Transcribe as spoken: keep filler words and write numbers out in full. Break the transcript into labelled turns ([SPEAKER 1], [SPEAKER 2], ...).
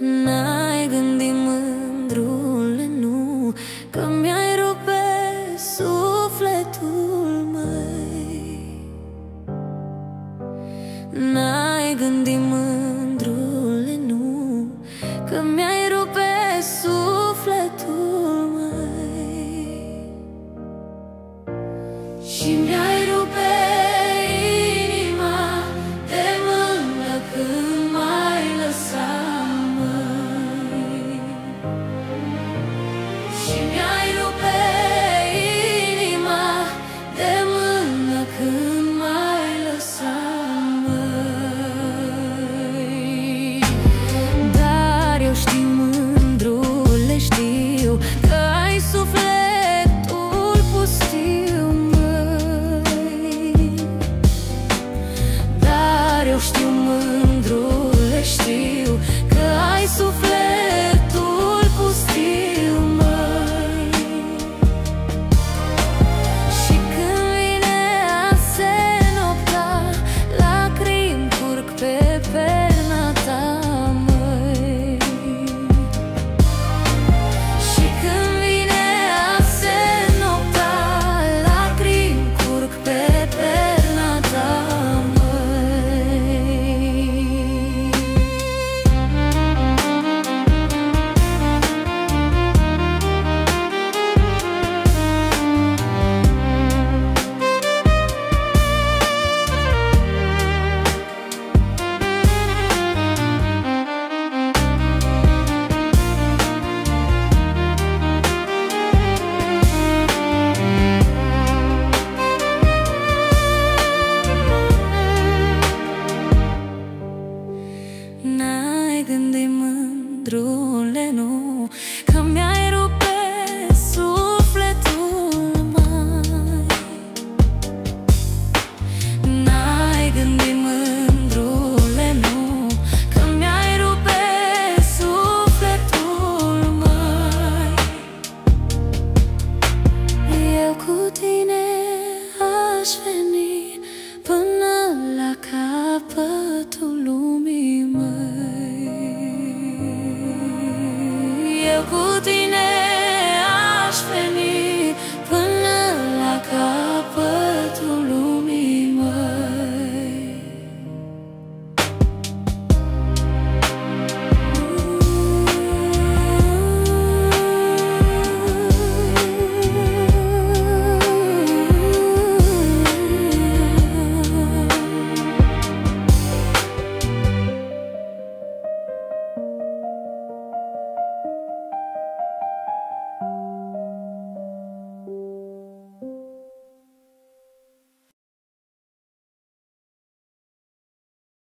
[SPEAKER 1] N-ai gândit, mândrule, nu, că mi-ai rupe sufletul, măi. N-ai gândit, mândrule, nu, că mi-ai rupe sufletul, măi. Și mi-ai rupe inima de mână când m-ai lăsat, măi. Și mi-ai rupe inima de mână când m-ai lăsat, măi. Dar eu știu, mândrule, știu că ai sufletul pustiu, măi. Dar eu știu, mândrule, știu că ai sufletul pustiu, măi. Și când vine a se nopta, lacrimi curg pe perna ta, măi. Și când vine a se nopta, lacrimi curg pe perna ta, măi. N-ai gândit, mândrule, nu, că mi-ai rupe sufletul, mai. N-ai gândit, mândrule, nu, că mi-ai rupe sufletul, mai. Eu cu tine aș veni